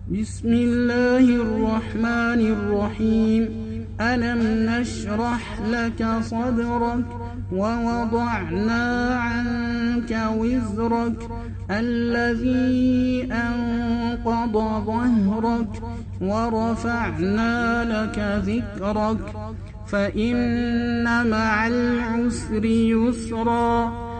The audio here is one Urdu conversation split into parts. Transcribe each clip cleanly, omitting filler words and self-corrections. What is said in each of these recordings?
بسم الله الرحمن الرحيم ألم نشرح لك صدرك ووضعنا عنك وزرك الذي أنقض ظهرك ورفعنا لك ذكرك فإن مع العسر يسرا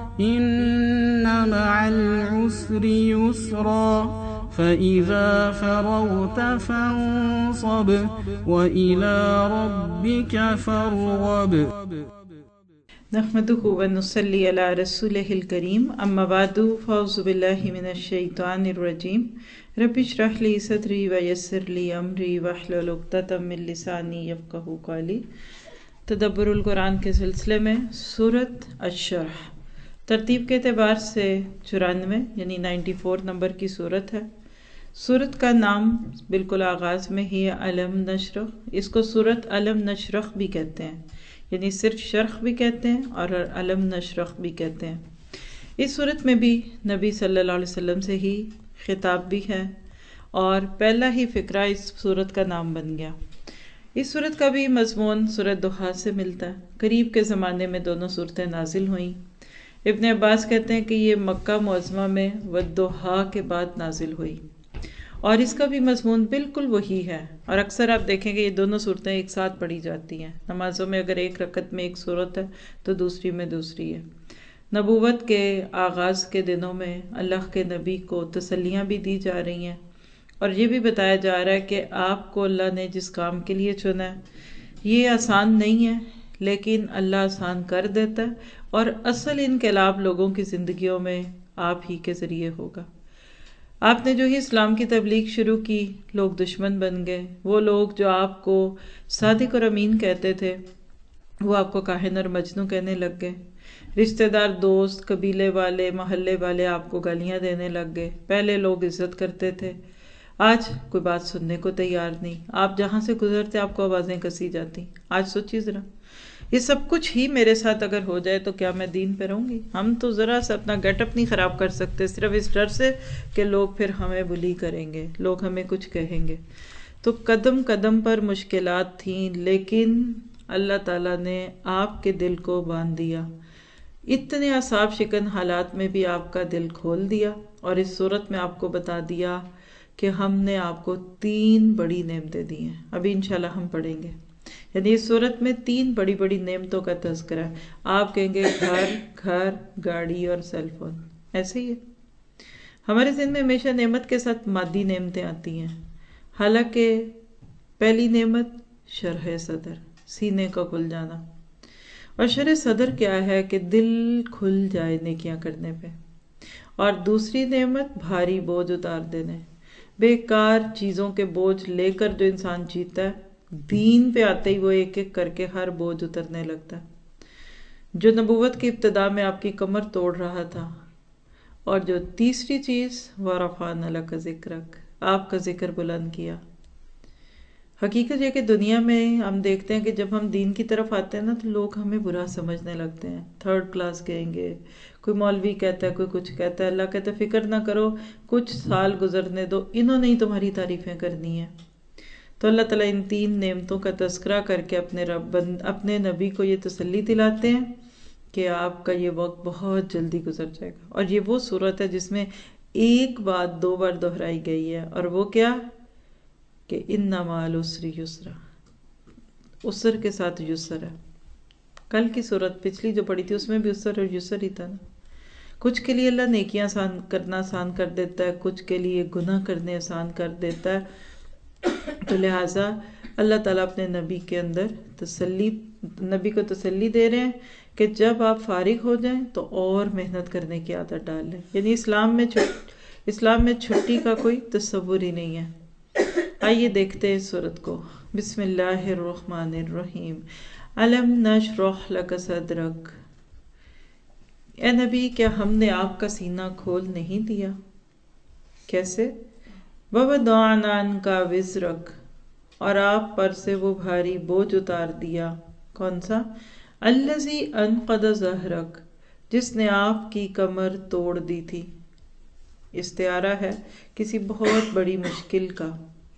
إن مع العسر يسرا فإذا فرغت فانصب وإلى ربك فارغب. نحمده ونصلي على رسوله الكريم اما بعد فاعوذ بالله من الشيطان الرجيم رب اشرح لي صدري ويسر لي امري واحلل عقدة من لساني يفقهوا قولي. تدبر القرآن کے سلسلے میں سورۃ الشرح ترتیب کے اعتبار سے 94 یعنی 94 نمبر کی سورت ہے. سورت کا نام بالکل آغاز میں ہی ہے علم نشرح. اس کو سورت علم نشرح بھی کہتے ہیں، یعنی صرف شرح بھی کہتے ہیں اور علم نشرح بھی کہتے ہیں. اس صورت میں بھی نبی صلی اللہ علیہ وسلم سے ہی خطاب بھی ہے اور پہلا ہی فقرہ اس صورت کا نام بن گیا. اس صورت کا بھی مضمون سورۃ ضحیٰ سے ملتا ہے. قریب کے زمانے میں دونوں صورتیں نازل ہوئیں. ابن عباس کہتے ہیں کہ یہ مکہ معظمہ میں والضحیٰ کے بعد نازل ہوئی اور اس کا بھی مضمون بالکل وہی ہے. اور اکثر آپ دیکھیں گے یہ دونوں صورتیں ایک ساتھ پڑھی جاتی ہیں. نمازوں میں اگر ایک رکعت میں ایک صورت ہے تو دوسری میں دوسری ہے. نبوت کے آغاز کے دنوں میں اللہ کے نبی کو تسلیاں بھی دی جا رہی ہیں اور یہ بھی بتایا جا رہا ہے کہ آپ کو اللہ نے جس کام کے لیے چنا ہے یہ آسان نہیں ہے، لیکن اللہ آسان کر دیتا ہے اور اصل انقلاب لوگوں کی زندگیوں میں آپ ہی کے ذریعے ہوگا. آپ نے جو ہی اسلام کی تبلیغ شروع کی لوگ دشمن بن گئے. وہ لوگ جو آپ کو صادق اور امین کہتے تھے وہ آپ کو کاہن اور مجنوں کہنے لگ گئے. رشتہ دار، دوست، قبیلے والے، محلے والے آپ کو گالیاں دینے لگ گئے. پہلے لوگ عزت کرتے تھے، آج کوئی بات سننے کو تیار نہیں. آپ جہاں سے گزرتے آپ کو آوازیں کسی جاتی. آج سوچیے ذرا، یہ سب کچھ ہی میرے ساتھ اگر ہو جائے تو کیا میں دین پہ رہوں گی؟ ہم تو ذرا سا اپنا گیٹ اپ نہیں خراب کر سکتے صرف اس ڈر سے کہ لوگ پھر ہمیں بلی کریں گے، لوگ ہمیں کچھ کہیں گے. تو قدم قدم پر مشکلات تھیں، لیکن اللہ تعالیٰ نے آپ کے دل کو باندھ دیا. اتنے اعصاب شکن حالات میں بھی آپ کا دل کھول دیا اور اس صورت میں آپ کو بتا دیا کہ ہم نے آپ کو 3 بڑی نعمتیں دی ہیں. ابھی انشاءاللہ ہم پڑھیں گے. یعنی اس صورت میں 3 بڑی بڑی نعمتوں کا تذکرہ ہے. آپ کہیں گے گھر، گاڑی اور سیل فون. ایسے ہی ہے ہمارے ذہن میں ہمیشہ نعمت کے ساتھ مادی نعمتیں آتی ہیں، حالانکہ پہلی نعمت شرح صدر، سینے کا کھل جانا. اور شرح صدر کیا ہے کہ دل کھل جائے نیکیاں کرنے پہ. اور دوسری نعمت بھاری بوجھ اتار دینے. بیکار چیزوں کے بوجھ لے کر جو انسان جیتا ہے، دین پہ آتے ہی وہ ایک ایک کر کے ہر بوجھ اترنے لگتا ہے. جو نبوت کی ابتدا میں آپ کی کمر توڑ رہا تھا. اور جو تیسری چیز وَرَفَعْنَا لَكَ ذِكْرَكَ، آپ کا ذکر بلند کیا. حقیقت یہ کہ دنیا میں ہم دیکھتے ہیں کہ جب ہم دین کی طرف آتے ہیں نا تو لوگ ہمیں برا سمجھنے لگتے ہیں. 3rd کلاس کہیں گے، کوئی مولوی کہتا ہے، کوئی کچھ کہتا ہے. اللہ کہتا ہے فکر نہ کرو، کچھ سال گزرنے دو، انہوں نے ہی تمہاری تعریفیں کرنی ہیں. تو اللہ تعالیٰ ان 3 نعمتوں کا تذکرہ کر کے اپنے نبی کو یہ تسلی دلاتے ہیں کہ آپ کا یہ وقت بہت جلدی گزر جائے گا. اور یہ وہ صورت ہے جس میں ایک بات 2 بار دہرائی گئی ہے، اور وہ کیا کہ اِنَّ مَعَ الْعُسْرِ يُسْرًا، عسر کے ساتھ یسر ہے. کل کی صورت پچھلی جو پڑھی تھی اس میں بھی عسر اور یسر ہی تھا نا. کچھ کے لیے اللہ نیکیاں کرنا آسان کر دیتا ہے، کچھ کے لیے گناہ کرنے آسان کر دیتا ہے. تو لہٰذا اللہ تعالیٰ اپنے نبی کے اندر نبی کو تسلی دے رہے ہیں کہ جب آپ فارغ ہو جائیں تو اور محنت کرنے کی عادت ڈال لیں. یعنی اسلام میں چھٹی کا کوئی تصور ہی نہیں ہے. آئیے دیکھتے ہیں سورت کو. بسم اللہ الرحمن الرحیم. علم نشرح لک صدرک، اے نبی کیا ہم نے آپ کا سینہ کھول نہیں دیا؟ کیسے؟ وَوَضَعْنَا عَنْكَ وِزْرَكَ، اور آپ پر سے وہ بھاری بوجھ اتار دیا. کون سا؟ الَّذِي أَنْقَضَ ظَهْرَكَ، جس نے آپ کی کمر توڑ دی تھی. استعارہ ہے کسی بہت بڑی مشکل کا۔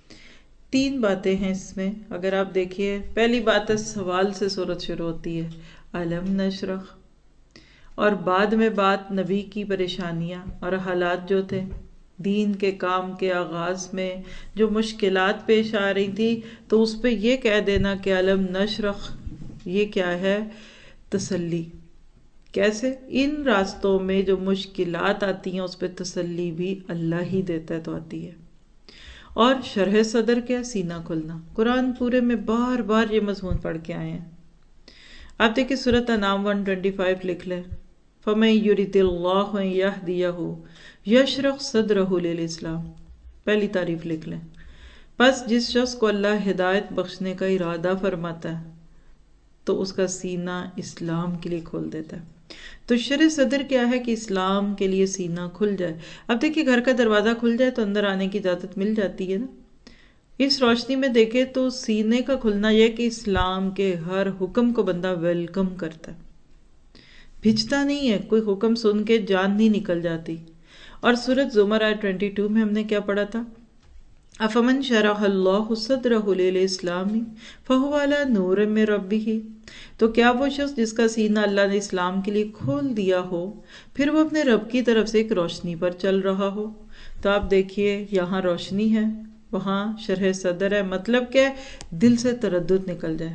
3 باتیں ہیں اس میں، اگر آپ دیکھیے پہلی بات ہے سوال سے صورت شروع ہوتی ہے، الم نشرح، اور بعد میں بات نبی کی پریشانیاں اور حالات جو تھے، دین کے کام کے آغاز میں جو مشکلات پیش آ رہی تھی، تو اس پہ یہ کہہ دینا کہ الم نشرح، یہ کیا ہے؟ تسلی۔ کیسے؟ ان راستوں میں جو مشکلات آتی ہیں اس پہ تسلی بھی اللہ ہی دیتا ہے تو آتی ہے۔ اور شرح صدر کیا؟ سینہ کھلنا۔ قرآن پورے میں بار بار یہ مضمون پڑھ کے آئے ہیں۔ آپ دیکھیں سورۃ انعام 125 لکھ لیں، فَمَن يُرِدِ اللَّهُ أَن يَهْدِيَهُ يَشْرَحْ صَدْرَهُ لِلْإِسْلَامِ، پہلی تعریف لکھ لیں۔ بس جس شخص کو اللہ ہدایت بخشنے کا ارادہ فرماتا ہے تو اس کا سینہ اسلام کے لیے کھول دیتا ہے۔ تو شرح صدر کیا ہے؟ کہ اسلام کے لیے سینہ کھل جائے۔ اب دیکھیے گھر کا دروازہ کھل جائے تو اندر آنے کی اجازت مل جاتی ہے نا۔ اس روشنی میں دیکھیں تو سینے کا کھلنا یہ کہ اسلام کے ہر حکم کو بندہ ویلکم کرتا ہے، بھجتا نہیں ہے، کوئی حکم سن کے جان نہیں نکل جاتی۔ اور سورۃ زمر آیت 22 میں ہم نے کیا پڑھا تھا؟ افمن شرح اللہ صدرہ للاسلام فہو علی نور من ربہ، تو کیا وہ شخص جس کا سینہ اللہ نے اسلام کے لیے کھول دیا ہو، پھر وہ اپنے رب کی طرف سے ایک روشنی پر چل رہا ہو۔ تو آپ دیکھیے یہاں روشنی ہے، وہاں شرح صدر ہے، مطلب کہ دل سے تردد نکل جائے،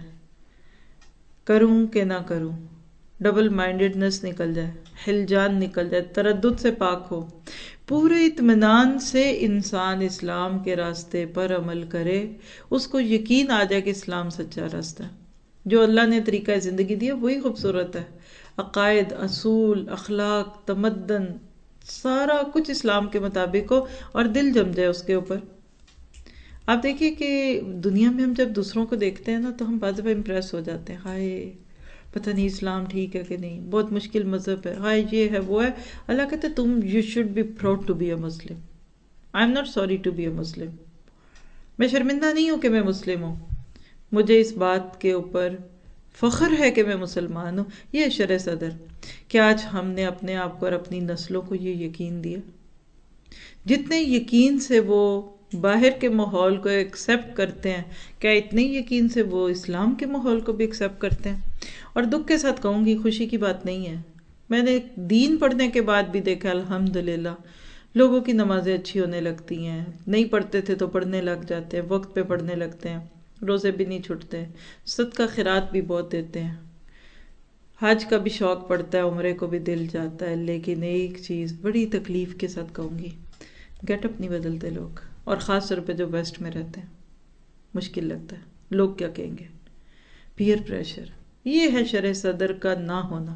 کروں کہ نہ کروں، ڈبل مائنڈڈنس نکل جائے، ہلجان نکل جائے، تردد سے پاک ہو، پورے اطمینان سے انسان اسلام کے راستے پر عمل کرے، اس کو یقین آ جائے کہ اسلام سچا راستہ ہے، جو اللہ نے طریقہ زندگی دیا وہی خوبصورت ہے، عقائد، اصول، اخلاق، تمدن، سارا کچھ اسلام کے مطابق ہو اور دل جم جائے اس کے اوپر۔ آپ دیکھیے کہ دنیا میں ہم جب دوسروں کو دیکھتے ہیں نا تو ہم بعض دفعہ امپریس ہو جاتے ہیں، ہائے پتہ نہیں اسلام ٹھیک ہے کہ نہیں، بہت مشکل مذہب ہے، ہائے یہ ہے وہ ہے۔ اللہ کہتے تم you should be proud to be a Muslim, I am not sorry to be a Muslim, میں شرمندہ نہیں ہوں کہ میں مسلم ہوں، مجھے اس بات کے اوپر فخر ہے کہ میں مسلمان ہوں۔ یہ شرح صدر کہ آج ہم نے اپنے آپ کو اور اپنی نسلوں کو یہ یقین دیا، جتنے یقین سے وہ باہر کے ماحول کو ایکسیپٹ کرتے ہیں، کیا اتنے یقین سے وہ اسلام کے ماحول کو بھی ایکسیپٹ کرتے ہیں؟ اور دکھ کے ساتھ کہوں گی، خوشی کی بات نہیں ہے، میں نے دین پڑھنے کے بعد بھی دیکھا الحمدللہ لوگوں کی نمازیں اچھی ہونے لگتی ہیں، نہیں پڑھتے تھے تو پڑھنے لگ جاتے ہیں، وقت پہ پڑھنے لگتے ہیں، روزے بھی نہیں چھوٹتے، صدقہ خیرات بھی بہت دیتے ہیں، حج کا بھی شوق پڑتا ہے، عمرے کو بھی دل جاتا ہے، لیکن ایک چیز بڑی تکلیف کے ساتھ کہوں گی، گیٹ اپ نہیں بدلتے لوگ، اور خاص طور پہ جو ویسٹ میں رہتے ہیں، مشکل لگتا ہے، لوگ کیا کہیں گے، پیئر پریشر، یہ ہے شرح صدر کا نہ ہونا۔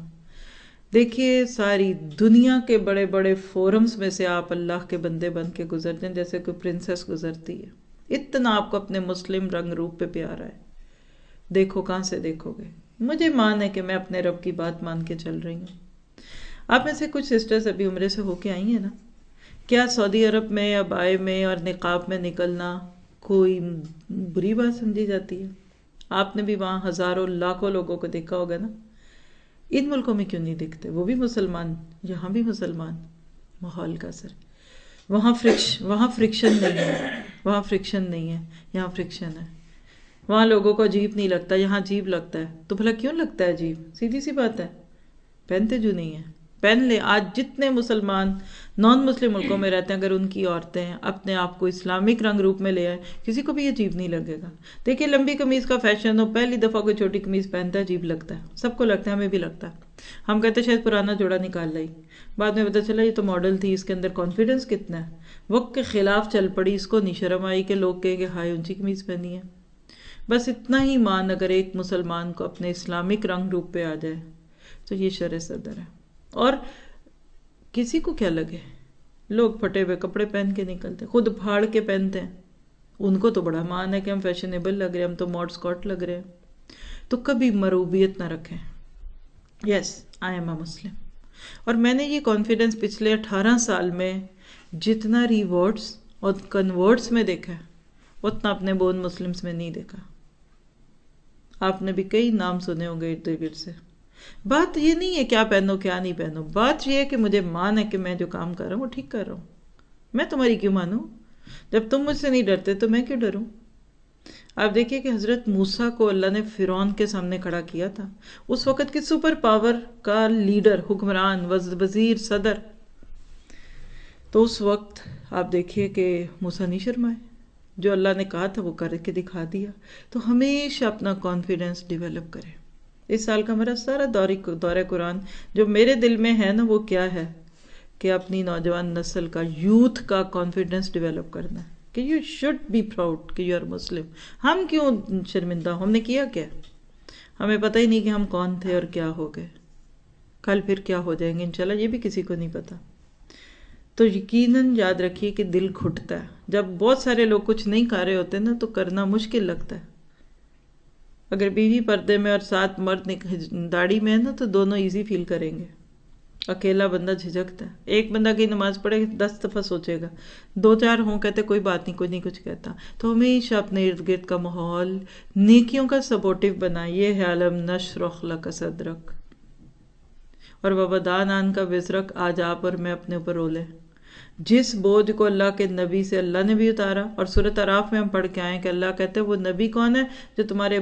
دیکھیے ساری دنیا کے بڑے بڑے فورمز میں سے آپ اللہ کے بندے بن کے گزر جائیں جیسے کوئی پرنسس گزرتی ہے، اتنا آپ کو اپنے مسلم رنگ روپ پہ پیارا ہے، دیکھو کہاں سے دیکھو گے۔ مجھے مان ہے کہ میں اپنے رب کی بات مان کے چل رہی ہوں۔ آپ میں سے کچھ سسٹرز ابھی عمرے سے ہو کے آئی ہیں نا، کیا سعودی عرب میں یا بائے میں اور نقاب میں نکلنا کوئی بری بات سمجھی جاتی ہے؟ آپ نے بھی وہاں ہزاروں لاکھوں لوگوں کو دیکھا ہوگا نا، ان ملکوں میں کیوں نہیں دکھتے؟ وہ بھی مسلمان، یہاں بھی مسلمان، ماحول کا اثر، وہاں فرکشن نہیں ہے، وہاں فرکشن نہیں ہے، یہاں فرکشن ہے، وہاں لوگوں کو عجیب نہیں لگتا، یہاں عجیب لگتا ہے۔ تو بھلا کیوں لگتا ہے عجیب؟ سیدھی سی بات ہے، پہنتے جو نہیں ہیں، پہن لیں۔ آج جتنے مسلمان نان مسلم ملکوں میں رہتے ہیں، اگر ان کی عورتیں اپنے آپ کو اسلامک رنگ روپ میں لے آئیں، کسی کو بھی عجیب نہیں لگے گا۔ دیکھیے لمبی قمیض کا فیشن ہو، پہلی دفعہ کوئی چھوٹی قمیض پہنتا ہے عجیب لگتا ہے، سب کو لگتا ہے، ہمیں بھی لگتا ہے، ہم کہتے ہیں شاید پرانا جوڑا نکال لائی، بعد میں پتہ چلا یہ تو ماڈل تھی، اس کے اندر کانفیڈنس کتنا ہے، وقت کے خلاف چل پڑی، اس کو نہیں شرم آئی کہ لوگ کہیں گے ہائے اونچی قمیض پہنی ہے۔ بس اتنا ہی مان اگر ایک مسلمان کو اپنے اسلامک رنگ روپ پہ آ جائے تو یہ شرح صدر ہے۔ اور کسی کو کیا لگے، لوگ پھٹے ہوئے کپڑے پہن کے نکلتے، خود پھاڑ کے پہنتے ہیں، ان کو تو بڑا مان ہے کہ ہم فیشنیبل لگ رہے ہیں، ہم تو ماڈ اسکاٹ لگ رہے ہیں۔ تو کبھی مروبیت نہ رکھیں، یس آئی ایم اے مسلم۔ اور میں نے یہ کانفیڈنس پچھلے 18 سال میں جتنا ریورڈز اور کنورٹس میں دیکھا ہے اتنا اپنے بون مسلمز میں نہیں دیکھا۔ آپ نے بھی کئی نام سنے ہوں گے ارد گرد سے۔ بات یہ نہیں ہے کیا پہنو کیا نہیں پہنو، بات یہ ہے کہ مجھے مان ہے کہ میں جو کام کر رہا ہوں وہ ٹھیک کر رہا ہوں، میں تمہاری کیوں مانوں؟ جب تم مجھ سے نہیں ڈرتے تو میں کیوں ڈروں؟ آپ دیکھیے کہ حضرت موسیٰ کو اللہ نے فرعون کے سامنے کھڑا کیا تھا، اس وقت کی سپر پاور کا لیڈر، حکمران، وزیر، صدر، تو اس وقت آپ دیکھیے کہ موسیٰ نہیں شرمائے، جو اللہ نے کہا تھا وہ کر کے دکھا دیا۔ تو ہمیشہ اپنا کانفیڈنس ڈیولپ کرے۔ اس سال کا میرا سارا دورہ قرآن جو میرے دل میں ہے نا، وہ کیا ہے کہ اپنی نوجوان نسل کا، یوتھ کا کانفیڈنس ڈیولپ کرنا ہے کہ یو شوڈ بی پراؤڈ کہ یو آر مسلم۔ ہم کیوں شرمندہ ہوں؟ ہم نے کیا کیا؟ ہمیں پتہ ہی نہیں کہ ہم کون تھے اور کیا ہو گئے، کل پھر کیا ہو جائیں گے انشاءاللہ، یہ بھی کسی کو نہیں پتا۔ تو یقیناً یاد رکھیے کہ دل گھٹتا ہے جب بہت سارے لوگ کچھ نہیں کر رہے ہوتے نا، تو کرنا مشکل لگتا ہے۔ اگر بیوی پردے میں اور ساتھ مرد داڑھی میں ہے نا، تو دونوں ایزی فیل کریں گے۔ اکیلا بندہ جھجکتا ہے، ایک بندہ کی نماز پڑھے 10 دفعہ سوچے گا، 2-4 ہوں کہتے کوئی بات نہیں، کوئی نہیں کچھ کہتا۔ تو ہمیشہ اپنے ارد گرد کا ماحول نیکیوں کا سپورٹیو بنائیے۔ ہے علم نشرح لک صدرک، اور ووضعنا کا وزرک، آج آپ اور میں اپنے اوپر رولے۔ جس بوجھ کو اللہ کے نبی سے اللہ نے بھی اتارا، اور سورۃ اعراف میں ہم پڑھ کے آئے کہ اللہ کہتے ہیں وہ نبی کون ہے جو تمہارے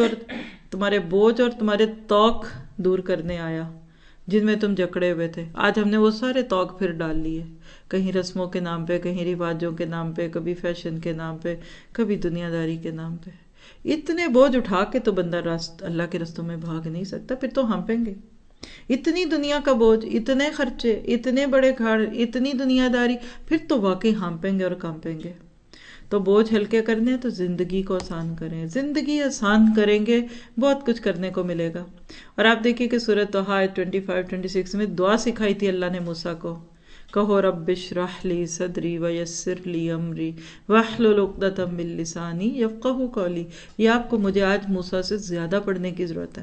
بوجھ اور تمہارے توق دور کرنے آیا جن میں تم جکڑے ہوئے تھے۔ آج ہم نے وہ سارے توق پھر ڈال لیے، کہیں رسموں کے نام پہ، کہیں رواجوں کے نام پہ، کبھی فیشن کے نام پہ، کبھی دنیا داری کے نام پہ۔ اتنے بوجھ اٹھا کے تو بندہ اللہ کے رستوں میں بھاگ نہیں سکتا، پھر تو ہانپیں گے۔ اتنی دنیا کا بوجھ، اتنے خرچے، اتنے بڑے گھر، اتنی دنیا داری، پھر تو واقعی ہانپیں گے اور کانپیں گے۔ تو بوجھ ہلکے کرنے ہیں تو زندگی کو آسان کریں، زندگی آسان کریں گے بہت کچھ کرنے کو ملے گا۔ اور آپ دیکھیے کہ سورۃ طٰہٰ 25-26 میں دعا سکھائی تھی اللہ نے موسیٰ کو، کہو رب اشرح لی صدری ویسر لی امری واحلل عقدۃ من لسانی یفقہوا قولی۔ یہ آپ کو مجھے آج موسیٰ سے زیادہ پڑھنے کی ضرورت ہے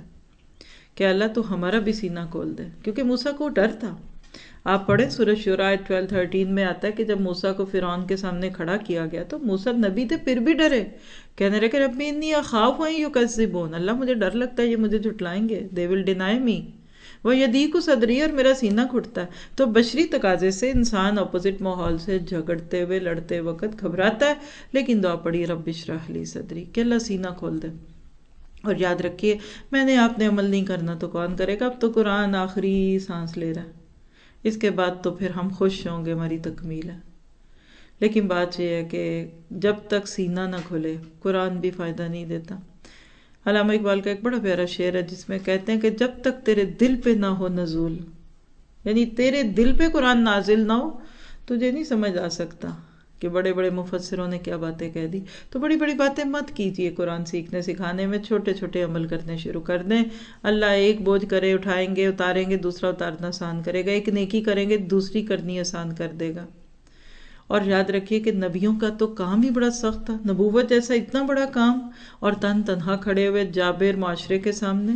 کہ اللہ تو ہمارا بھی سینہ کھول دے، کیونکہ موسیٰ کو ڈر تھا۔ آپ پڑھیں سورۃ شعراء 12-13 میں آتا ہے کہ جب موسیٰ کو فرعون کے سامنے کھڑا کیا گیا تو موسیٰ نبی تھے پھر بھی ڈرے، کہنے رہے کہ ربی انی اخاف ان یکذبون، اللہ مجھے ڈر لگتا ہے یہ مجھے جھٹلائیں گے، they will deny me، وَيَضِيقُ صَدْرِي، اور میرا سینہ گھٹتا ہے۔ تو بشری تقاضے سے انسان اپوزٹ ماحول سے جھگڑتے ہوئے لڑتے وقت گھبراتا ہے، لیکن دعا پڑھی رب اشرح لی صدری کہ اللہ سینہ کھول دے۔ اور یاد رکھیے میں نے آپ نے عمل نہیں کرنا تو کون کرے گا؟ اب تو قرآن آخری سانس لے رہا ہے، اس کے بعد تو پھر ہم خوش ہوں گے، ہماری تکمیل ہے۔ لیکن بات یہ ہے کہ جب تک سینہ نہ کھلے قرآن بھی فائدہ نہیں دیتا۔ علامہ اقبال کا ایک بڑا پیارا شعر ہے جس میں کہتے ہیں کہ جب تک تیرے دل پہ نہ ہو نزول، یعنی تیرے دل پہ قرآن نازل نہ ہو، تجھے نہیں سمجھ آ سکتا کہ بڑے بڑے مفسروں نے کیا باتیں کہہ دی۔ تو بڑی بڑی باتیں مت کیجئے، قرآن سیکھنے سکھانے میں چھوٹے چھوٹے عمل کرنے شروع کر دیں۔ اللہ ایک بوجھ کرے اٹھائیں گے، اتاریں گے، دوسرا اتارنا آسان کرے گا، ایک نیکی کریں گے دوسری کرنی آسان کر دے گا۔ اور یاد رکھیے کہ نبیوں کا تو کام ہی بڑا سخت تھا، نبوت جیسا اتنا بڑا کام، اور تنہا کھڑے ہوئے جابر معاشرے کے سامنے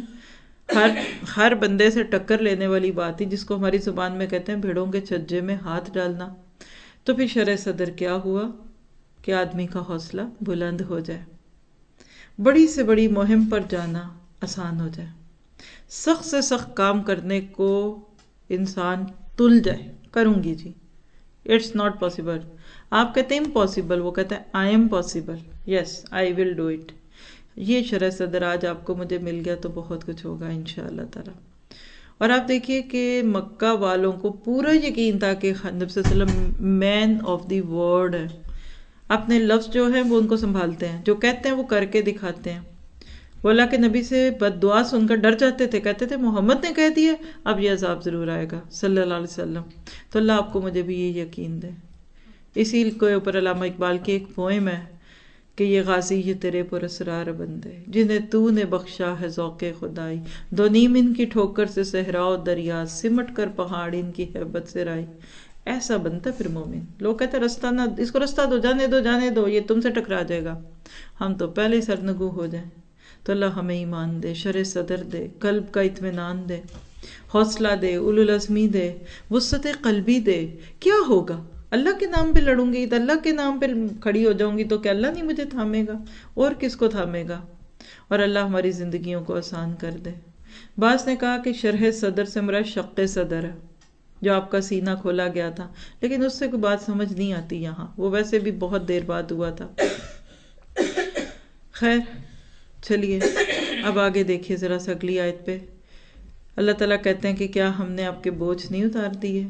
ہر بندے سے ٹکر لینے والی بات تھی، جس کو ہماری زبان میں کہتے ہیں بھیڑوں کے چھجے میں ہاتھ ڈالنا۔ تو پھر شرح صدر کیا ہوا کہ آدمی کا حوصلہ بلند ہو جائے، بڑی سے بڑی مہم پر جانا آسان ہو جائے، سخت سے سخت کام کرنے کو انسان تل جائے، کروں گی جی، اٹس ناٹ پاسبل۔ آپ کہتے ہیں امپاسبل، وہ کہتا ہے I am possible, yes I will do it. یہ شرح صدر آج آپ کو مجھے مل گیا تو بہت کچھ ہوگا انشاءاللہ تعالی۔ اور آپ دیکھیے کہ مکہ والوں کو پورا یقین تھا کہ نبی صلی اللہ علیہ وسلم مین آف دی ورڈ ہے، اپنے لفظ جو ہیں وہ ان کو سنبھالتے ہیں، جو کہتے ہیں وہ کر کے دکھاتے ہیں۔ وہ اللہ کے نبی سے بد دعا سن کر ڈر جاتے تھے، کہتے تھے محمد نے کہہ دیا اب یہ عذاب ضرور آئے گا صلی اللہ علیہ وسلم۔ تو اللہ آپ کو مجھے بھی یہ یقین دے۔ اسی کے اوپر علامہ اقبال کی ایک پوئم ہے کہ یہ غازی یہ تیرے پر اسرار بندے جنہیں تو نے بخشا ہے ذوق خدائی، دو نیم ان کی ٹھوکر سے صحرا و دریا، سمٹ کر پہاڑ ان کی ہیبت سے رائی۔ ایسا بنتا پھر مومن۔ لوگ کہتے ہیں رستہ نہ، اس کو رستہ دو، جانے دو جانے دو، یہ تم سے ٹکرا جائے گا۔ ہم تو پہلے ہی سرنگو ہو جائیں۔ تو اللہ ہمیں ایمان دے، شرح صدر دے، قلب کا اطمینان دے، حوصلہ دے، اولو العزمی دے، وسعت قلبی دے۔ کیا ہوگا؟ اللہ کے نام پہ لڑوں گی، اللہ کے نام پہ کھڑی ہو جاؤں گی تو کیا اللہ نہیں مجھے تھامے گا؟ اور کس کو تھامے گا؟ اور اللہ ہماری زندگیوں کو آسان کر دے۔ بعض نے کہا کہ شرح صدر سے مراد شق صدر ہے، جو آپ کا سینہ کھولا گیا تھا، لیکن اس سے کوئی بات سمجھ نہیں آتی یہاں، وہ ویسے بھی بہت دیر بعد ہوا تھا۔ خیر چلیے اب آگے دیکھیے ذرا سا اگلی آیت پہ۔ اللہ تعالیٰ کہتے ہیں کہ کیا ہم نے آپ کے بوجھ نہیں اتار دیے؟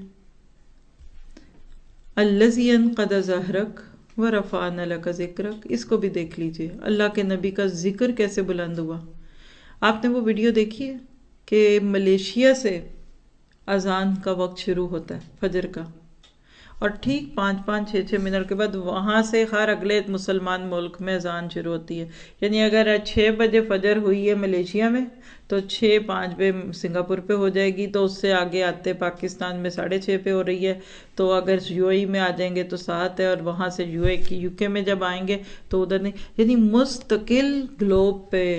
الذی انقض ظہرک ورفعنا لک ذکرک، اس کو بھی دیکھ لیجئے، اللہ کے نبی کا ذکر کیسے بلند ہوا۔ آپ نے وہ ویڈیو دیکھی ہے کہ ملیشیا سے اذان کا وقت شروع ہوتا ہے فجر کا، اور ٹھیک 5-6 منٹ کے بعد وہاں سے ہر اگلے مسلمان ملک میں اذان شروع ہوتی ہے۔ یعنی اگر 6 بجے فجر ہوئی ہے ملیشیا میں تو 6-5 پہ سنگاپور پہ ہو جائے گی، تو اس سے آگے آتے پاکستان میں 6:30 پہ ہو رہی ہے، تو اگر یو اے میں آ جائیں گے تو 7 ہے، اور وہاں سے یو کے میں جب آئیں گے تو ادھر نہیں، یعنی مستقل گلوب پہ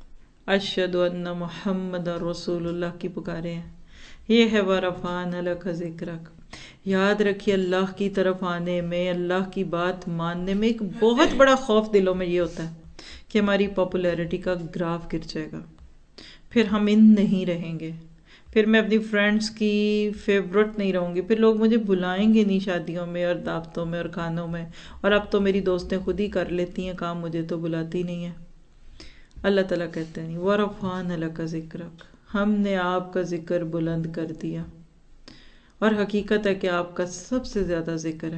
اشہد ان محمد رسول اللہ کی پکارے ہیں۔ یہ ہے وَرَفَعْنَا لَكَ ذِكْرَكَ۔ یاد رکھیے اللہ کی طرف آنے میں، اللہ کی بات ماننے میں ایک بہت بڑا خوف دلوں میں یہ ہوتا ہے کہ ہماری پاپولیرٹی کا گراف گر جائے گا، پھر ہم نہیں رہیں گے، پھر میں اپنی فرینڈز کی فیورٹ نہیں رہوں گی، پھر لوگ مجھے بلائیں گے نہیں شادیوں میں اور دعوتوں میں اور کھانوں میں، اور اب تو میری دوستیں خود ہی کر لیتی ہیں کام، مجھے تو بلاتی نہیں ہیں۔ اللہ تعالیٰ کہتے ہیں وَرَفَعْنَا لَكَ ذِكْرَكَ، ہم نے آپ کا ذکر بلند کر دیا، اور حقیقت ہے کہ آپ کا سب سے زیادہ ذکر ہے۔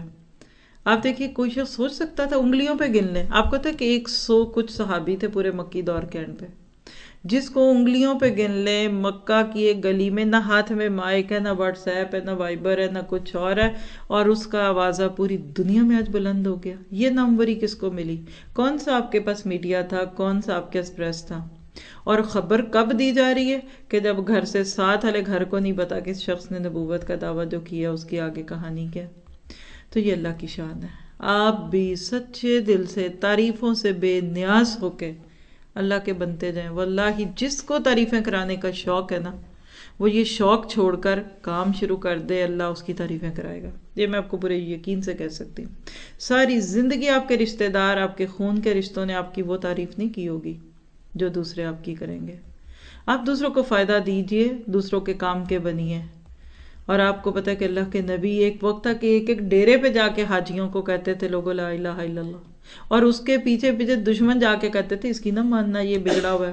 آپ دیکھیے کوئی شخص سوچ سکتا تھا انگلیوں پہ گن لیں، آپ کو تھا کہ 100 کچھ صحابی تھے پورے مکی دور کے اینڈ پہ، جس کو انگلیوں پہ گن لیں مکہ کی ایک گلی میں، نہ ہاتھ میں مائک ہے، نہ واٹس ایپ ہے، نہ وائبر ہے، نہ کچھ اور ہے، اور اس کا آوازہ پوری دنیا میں آج بلند ہو گیا۔ یہ ناموری کس کو ملی؟ کون سا آپ کے پاس میڈیا تھا، کون سا آپ کے پاس پریس تھا؟ اور خبر کب دی جا رہی ہے کہ جب گھر سے ساتھ والے گھر کو نہیں پتا کہ اس شخص نے نبوت کا دعویٰ جو کیا اس کی آگے کہانی کیا۔ تو یہ اللہ کی شان ہے۔ آپ بھی سچے دل سے تعریفوں سے بے نیاز ہو کے اللہ کے بنتے جائیں۔ واللہ جس کو تعریفیں کرانے کا شوق ہے نا، وہ یہ شوق چھوڑ کر کام شروع کر دے، اللہ اس کی تعریفیں کرائے گا۔ یہ میں آپ کو پورے یقین سے کہہ سکتی ہوں۔ ساری زندگی آپ کے رشتہ دار، آپ کے خون کے رشتوں نے آپ کی وہ تعریف نہیں کی ہوگی جو دوسرے آپ کی کریں گے۔ آپ دوسروں کو فائدہ دیجئے، دوسروں کے کام کے بنیے۔ اور آپ کو پتہ ہے کہ اللہ کے نبی ایک وقت تھا کہ ایک ڈیرے پہ جا کے حاجیوں کو کہتے تھے لوگو لا الہ الا اللہ، اور اس کے پیچھے پیچھے دشمن جا کے کہتے تھے اس کی نہ ماننا، یہ بگڑا ہوا ہے۔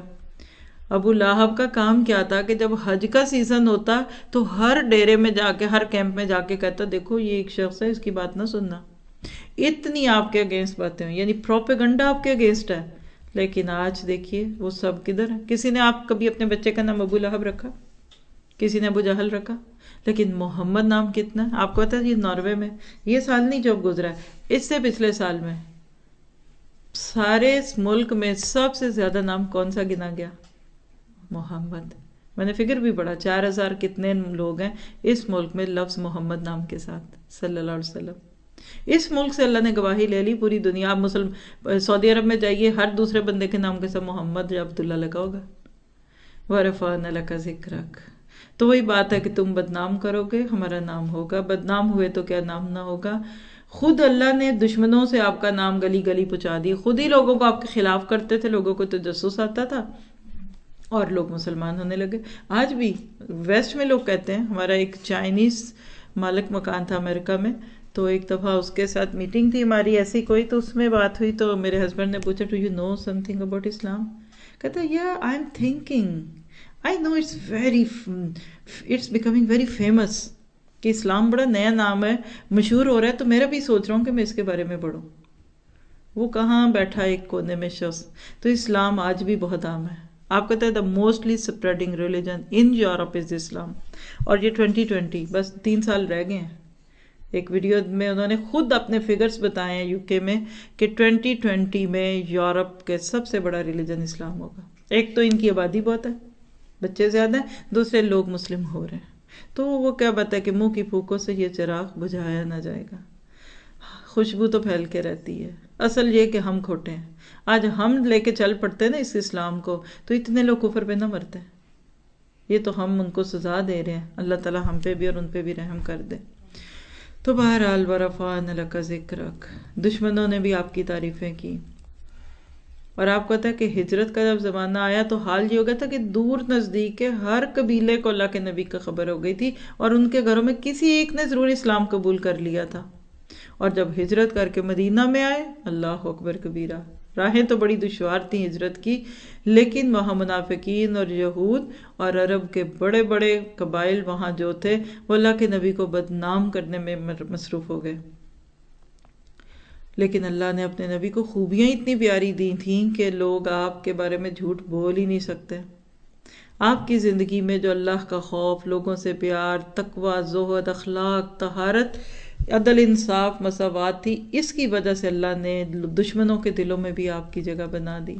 ابو لہب کا کام کیا تھا کہ جب حج کا سیزن ہوتا تو ہر ڈیرے میں جا کے، ہر کیمپ میں جا کے کہتا دیکھو یہ ایک شخص ہے، اس کی بات نہ سننا۔ اتنی آپ کے اگینسٹ باتیں ہیں، یعنی پروپیگنڈا آپ کے اگینسٹ ہے۔ لیکن آج دیکھیے وہ سب کدھر ہے؟ کسی نے آپ کبھی اپنے بچے کا نام ابو لہب رکھا؟ کسی نے ابو جہل رکھا؟ لیکن محمد نام کتنا ہے؟ آپ کو پتا ہے یہ ناروے میں یہ سال نہیں جو گزرا ہے، اس سے پچھلے سال میں سارے ملک میں سب سے زیادہ نام کون سا گنا گیا؟ محمد۔ میں نے فگر بھی پڑھا 4000 کتنے لوگ ہیں اس ملک میں لفظ محمد نام کے ساتھ صلی اللہ علیہ وسلم۔ اس ملک سے اللہ نے گواہی لے لی، پوری دنیا۔ آپ سعودی عرب میں جائیے، ہر دوسرے بندے کے نام کے ساتھ محمد یا عبداللہ لگا ہوگا۔ وَرَفَعْنَا لَكَ ذِكْرَكَ۔ تو وہی بات ہے کہ تم بدنام کرو گے ہمارا نام ہوگا، بدنام ہوئے تو کیا نام نہ ہوگا۔ خود اللہ نے دشمنوں سے آپ کا نام گلی گلی پہنچا دی، خود ہی لوگوں کو آپ کے خلاف کرتے تھے، لوگوں کو تجسس آتا تھا اور لوگ مسلمان ہونے لگے۔ آج بھی ویسٹ میں لوگ کہتے ہیں، ہمارا ایک چائنیز مالک مکان تھا امریکہ میں، تو ایک دفعہ اس کے ساتھ میٹنگ تھی ہماری ایسی کوئی، تو اس میں بات ہوئی تو میرے ہسبینڈ نے پوچھا do you know something about Islam? کہتا ہے یا I am thinking I know it's becoming very famous, کہ اسلام بڑا نیا نام ہے، مشہور ہو رہا ہے، تو میرا بھی سوچ رہا ہوں کہ میں اس کے بارے میں پڑھوں۔ وہ کہاں بیٹھا ایک کونے میں شخص۔ تو اسلام آج بھی بہت عام ہے۔ آپ کہتے ہیں the mostly spreading religion in Europe is Islam, اور یہ 2020 بس 3 سال رہ گئے ہیں۔ ایک ویڈیو میں انہوں نے خود اپنے فگرز بتائے ہیں UK میں کہ 2020 میں یورپ کے سب سے بڑا ریلیجن اسلام ہوگا۔ ایک تو ان کی آبادی بہت ہے، بچے زیادہ ہیں، دوسرے لوگ مسلم ہو رہے ہیں، تو وہ کیا بات ہے کہ منہ کی پھوکوں سے یہ چراغ بجھایا نہ جائے گا، خوشبو تو پھیل کے رہتی ہے۔ اصل یہ کہ ہم کھوٹے ہیں۔ آج ہم لے کے چل پڑتے نا اس اسلام کو، تو اتنے لوگ کفر پہ نہ مرتے۔ یہ تو ہم ان کو سزا دے رہے ہیں، اللہ تعالیٰ ہم پہ بھی اور ان پہ بھی رحم کر دے۔ تو بہرحال وَرَفَعْنَا لَكَ ذِكْرَكَ، دشمنوں نے بھی آپ کی تعریفیں کی۔ اور آپ کو پتہ ہے کہ ہجرت کا جب زمانہ آیا تو حال یہ ہو گیا تھا کہ دور نزدیک کے ہر قبیلے کو اللہ کے نبی کا خبر ہو گئی تھی، اور ان کے گھروں میں کسی ایک نے ضرور اسلام قبول کر لیا تھا۔ اور جب ہجرت کر کے مدینہ میں آئے، اللہ اکبر کبیرہ، راہیں تو بڑی دشوار تھیں ہجرت کی، لیکن وہاں منافقین اور یہود اور عرب کے بڑے بڑے قبائل وہاں جو تھے وہ اللہ کے نبی کو بدنام کرنے میں مصروف ہو گئے۔ لیکن اللہ نے اپنے نبی کو خوبیاں اتنی پیاری دی تھیں کہ لوگ آپ کے بارے میں جھوٹ بول ہی نہیں سکتے۔ آپ کی زندگی میں جو اللہ کا خوف، لوگوں سے پیار، تقوی، زہد، اخلاق، طہارت، عدل، انصاف، مساوات تھی، اس کی وجہ سے اللہ نے دشمنوں کے دلوں میں بھی آپ کی جگہ بنا دی۔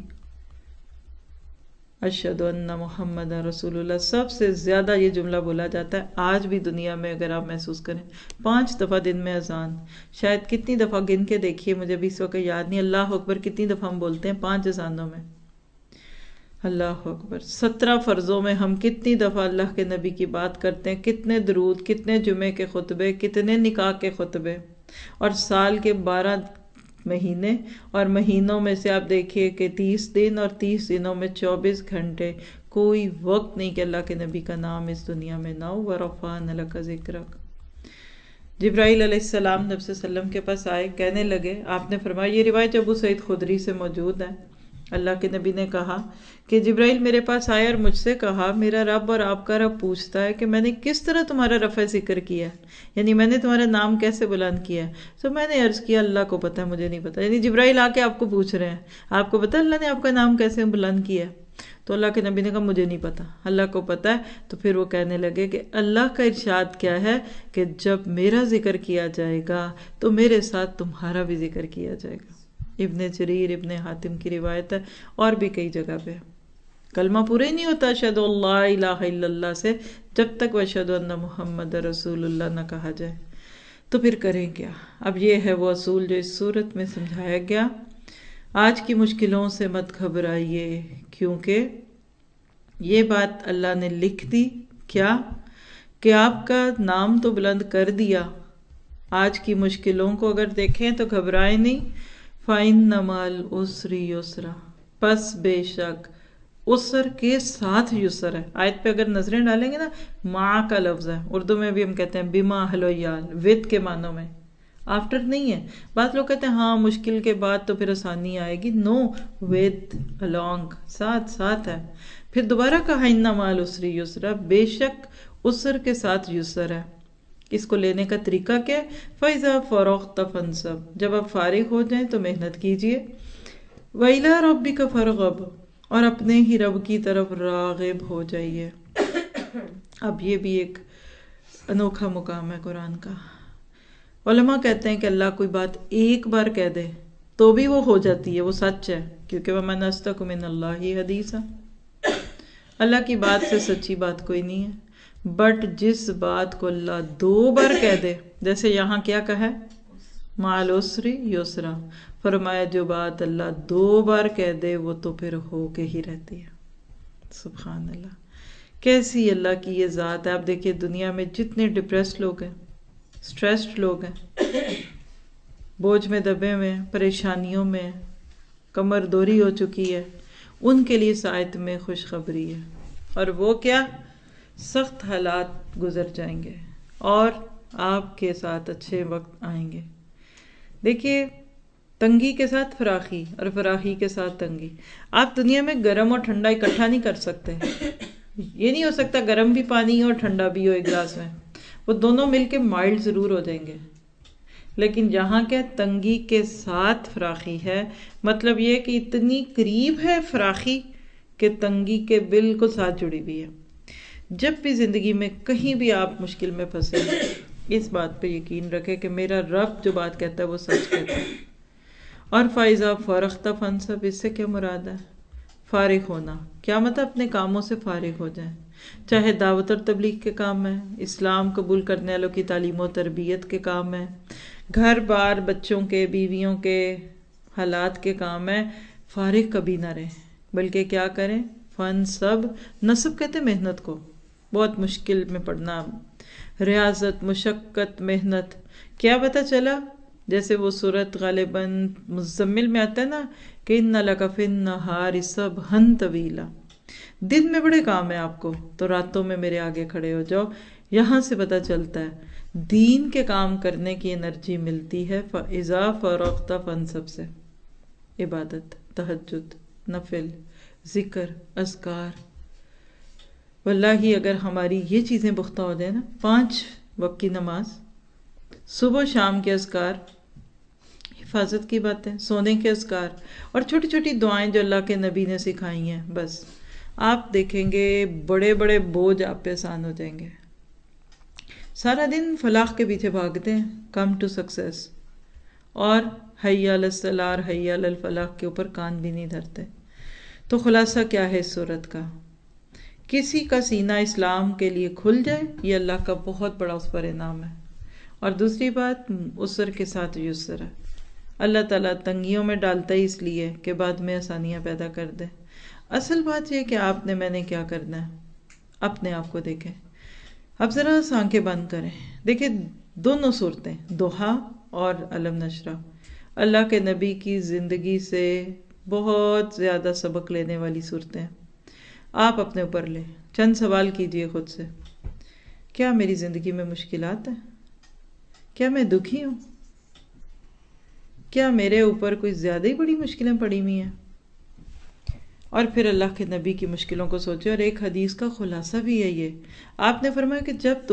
اشہد ان محمد رسول اللہ، سب سے زیادہ یہ جملہ بولا جاتا ہے آج بھی دنیا میں۔ اگر آپ محسوس کریں 5 دفعہ دن میں اذان، شاید کتنی دفعہ گن کے دیکھیے، مجھے بھی اس وقت یاد نہیں، اللہ اکبر کتنی دفعہ ہم بولتے ہیں 5 اذانوں میں؟ اللہ اکبر۔ 17 فرضوں میں ہم کتنی دفعہ اللہ کے نبی کی بات کرتے ہیں، کتنے درود، کتنے جمعے کے خطبے، کتنے نکاح کے خطبے، اور سال کے 12 مہینے، اور مہینوں میں سے آپ دیکھیے کہ 30 دن، اور 30 دنوں میں 24 گھنٹے، کوئی وقت نہیں کہ اللہ کے نبی کا نام اس دنیا میں نہ ہو۔ وَرَفَعْنَا لَكَ ذِكْرَكَ۔ جبرائیل علیہ السلام نبی صلی اللہ علیہ وسلم کے پاس آئے، کہنے لگے، آپ نے فرمایا، یہ روایت ابو سعید خدری سے موجود ہے، اللہ کے نبی نے کہا کہ جبرائیل میرے پاس آیا اور مجھ سے کہا، میرا رب اور آپ کا رب پوچھتا ہے کہ میں نے کس طرح تمہارا رفع ذکر کیا ہے، یعنی میں نے تمہارا نام کیسے بلند کیا ہے؟ تو میں نے عرض کیا، اللہ کو پتہ ہے، مجھے نہیں پتہ۔ یعنی جبرائیل آ کے آپ کو پوچھ رہے ہیں، آپ کو پتہ اللہ نے آپ کا نام کیسے بلند کیا ہے؟ تو اللہ کے نبی نے کہا، مجھے نہیں پتا، اللہ کو پتہ ہے۔ تو پھر وہ کہنے لگے کہ اللہ کا ارشاد کیا ہے کہ جب میرا ذکر کیا جائے گا تو میرے ساتھ تمہارا بھی ذکر کیا جائے گا۔ ابن جریر، ابن حاتم کی روایت ہے، اور بھی کئی جگہ پہ۔ کلمہ پورا ہی نہیں ہوتا اشہد اللہ الہ الا اللہ سے جب تک اشہد ان محمد رسول اللہ نہ کہا جائے۔ تو پھر کریں کیا؟ اب یہ ہے وہ اصول جو اس صورت میں سمجھایا گیا۔ آج کی مشکلوں سے مت گھبرائیے، کیونکہ یہ بات اللہ نے لکھ دی، کیا کہ آپ کا نام تو بلند کر دیا۔ آج کی مشکلوں کو اگر دیکھیں تو گھبرائیں نہیں۔ فَإِنَّ مَعَ الْعُسْرِ يُسْرًا، پس بے شک عسر کے ساتھ یسر ہے۔ آیت پہ اگر نظریں ڈالیں گے نا، مع کا لفظ ہے، اردو میں بھی ہم کہتے ہیں بما حلویال، ود کے معنوں میں، آفٹر نہیں ہے۔ بعض لوگ کہتے ہیں ہاں مشکل کے بعد تو پھر آسانی آئے گی، نو، ود، along، ساتھ ساتھ ہے۔ پھر دوبارہ کہا اِنَّ مَعَ الْعُسْرِ يُسْرًا، بے شک عسر کے ساتھ یسر ہے۔ اس کو لینے کا طریقہ کیا ہے؟ فَإِذَا فَرَغْتَ فَانْصَبْ، جب آپ فارغ ہو جائیں تو محنت کیجئے۔ وَإِلَىٰ رَبِّكَ فَارْغَب، اور اپنے ہی رب کی طرف راغب ہو جائیے۔ اب یہ بھی ایک انوکھا مقام ہے قرآن کا۔ علماء کہتے ہیں کہ اللہ کوئی بات ایک بار کہہ دے تو بھی وہ ہو جاتی ہے، وہ سچ ہے، کیونکہ وَمَنْ أَصْدَقُ مِنَ اللَّهِ حَدِيثًا، اللہ کی بات سے سچی بات کوئی نہیں ہے۔ بٹ جس بات کو اللہ 2 بار کہہ دے، جیسے یہاں کیا کہا ہے، مع العسر یسرا، فرمایا جو بات اللہ 2 بار کہہ دے وہ تو پھر ہو کے ہی رہتی ہے۔ سبحان اللہ، کیسی اللہ کی یہ ذات ہے۔ آپ دیکھیے دنیا میں جتنے ڈپریسڈ لوگ ہیں، سٹریسڈ لوگ ہیں، بوجھ میں دبے ہوئے ہیں، پریشانیوں میں، کمر دوری ہو چکی ہے، ان کے لیے اس آیت میں خوشخبری ہے۔ اور وہ کیا؟ سخت حالات گزر جائیں گے اور آپ کے ساتھ اچھے وقت آئیں گے۔ دیکھیے، تنگی کے ساتھ فراخی اور فراخی کے ساتھ تنگی۔ آپ دنیا میں گرم اور ٹھنڈا اکٹھا نہیں کر سکتے۔ یہ نہیں ہو سکتا گرم بھی پانی ہو اور ٹھنڈا بھی ہو ایک گلاس میں، وہ دونوں مل کے مائلڈ ضرور ہو جائیں گے۔ لیکن جہاں کیا تنگی کے ساتھ فراخی ہے، مطلب یہ کہ اتنی قریب ہے فراخی کہ تنگی کے بالکل ساتھ جڑی ہوئی ہے۔ جب بھی زندگی میں کہیں بھی آپ مشکل میں پھنسے، اس بات پہ یقین رکھے کہ میرا رب جو بات کہتا ہے وہ سچ کہتا ہے۔ اور فَإِذَا فَرَغْتَ فَانْصَبْ، اس سے کیا مراد ہے؟ فارغ ہونا۔ کیا مطلب؟ اپنے کاموں سے فارغ ہو جائیں، چاہے دعوت اور تبلیغ کے کام ہیں، اسلام قبول کرنے والوں کی تعلیم و تربیت کے کام ہیں، گھر بار بچوں کے، بیویوں کے حالات کے کام ہیں، فارغ کبھی نہ رہیں، بلکہ کیا کریں؟ فَانْصَبْ، نصب کہتے ہیں محنت کو، بہت مشکل میں پڑنا، ریاضت، مشقت، محنت۔ کیا پتہ چلا جیسے وہ صورت غالباً مزمل میں آتا ہے نا کہ ان لک فی النہار سبحا طویلا، دن میں بڑے کام ہیں آپ کو تو راتوں میں میرے آگے کھڑے ہو جاؤ. یہاں سے پتہ چلتا ہے دین کے کام کرنے کی انرجی ملتی ہے فَإِذَا فَرَغْتَ فَانْصَبْ سے. عبادت، تہجد، نفل، ذکر، اذکار. واللہ اگر ہماری یہ چیزیں پختہ ہو جائیں نا، 5 وقت کی نماز، صبح شام کے اذکار، حفاظت کی باتیں، سونے کے اذکار اور چھوٹی چھوٹی دعائیں جو اللہ کے نبی نے سکھائی ہیں، بس آپ دیکھیں گے بڑے بڑے بوجھ آپ پہ آسان ہو جائیں گے. سارا دن فلاح کے پیچھے بھاگتے ہیں، کم ٹو سکسیس، اور حی علی الصلاح اور حی علی الفلاح کے اوپر کان بھی نہیں دھرتے. تو خلاصہ کیا ہے اس صورت کا؟ کسی کا سینہ اسلام کے لیے کھل جائے یہ اللہ کا بہت بڑا اس پر انعام ہے. اور دوسری بات، عسر کے ساتھ یسر ہے. اللہ تعالیٰ تنگیوں میں ڈالتا ہی اس لیے کہ بعد میں آسانیاں پیدا کر دے. اصل بات یہ کہ آپ نے میں نے کیا کرنا ہے، اپنے آپ کو دیکھیں. اب ذرا آنکھیں بند کریں، دیکھیں دونوں صورتیں دوحہ اور علم نشرہ اللہ کے نبی کی زندگی سے بہت زیادہ سبق لینے والی صورتیں. آپ اپنے اوپر لیں، چند سوال کیجئے خود سے. کیا میری زندگی میں مشکلات ہیں؟ کیا میں دکھی ہوں؟ کیا میرے اوپر کوئی زیادہ ہی بڑی مشکلیں پڑی ہوئی ہیں؟ اور پھر اللہ کے نبی کی مشکلوں کو سوچے. اور ایک حدیث کا خلاصہ بھی ہے یہ، آپ نے فرمایا کہ جب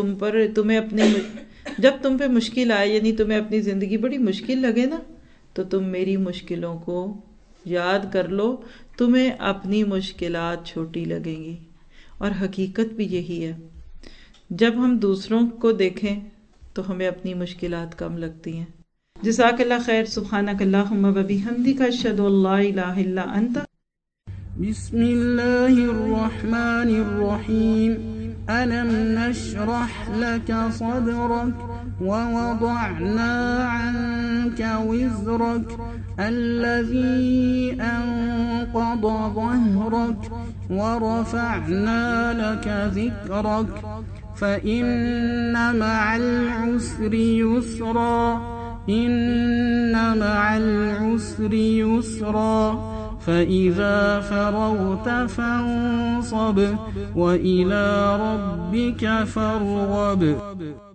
تم پہ مشکل آئے، یعنی تمہیں اپنی زندگی بڑی مشکل لگے نا، تو تم میری مشکلوں کو یاد کر لو، تمہیں اپنی مشکلات چھوٹی لگیں گی. اور حقیقت بھی یہی ہے، جب ہم دوسروں کو دیکھیں تو ہمیں اپنی مشکلات کم لگتی ہیں. جزاک اللہ خیر. سبحانک اللہم و بحمدک، اشہد ان لا الہ الا انت. بسم اللہ الرحمن الرحیم. ألم نشرح لك صدرك ووضعنا عنك وزرك الذي أنقض ظهرك ورفعنا لك ذكرك فإن مع العسر يسرا إن مع العسر يسرا فإذا فرغت فانصب وإلى ربك فارغب.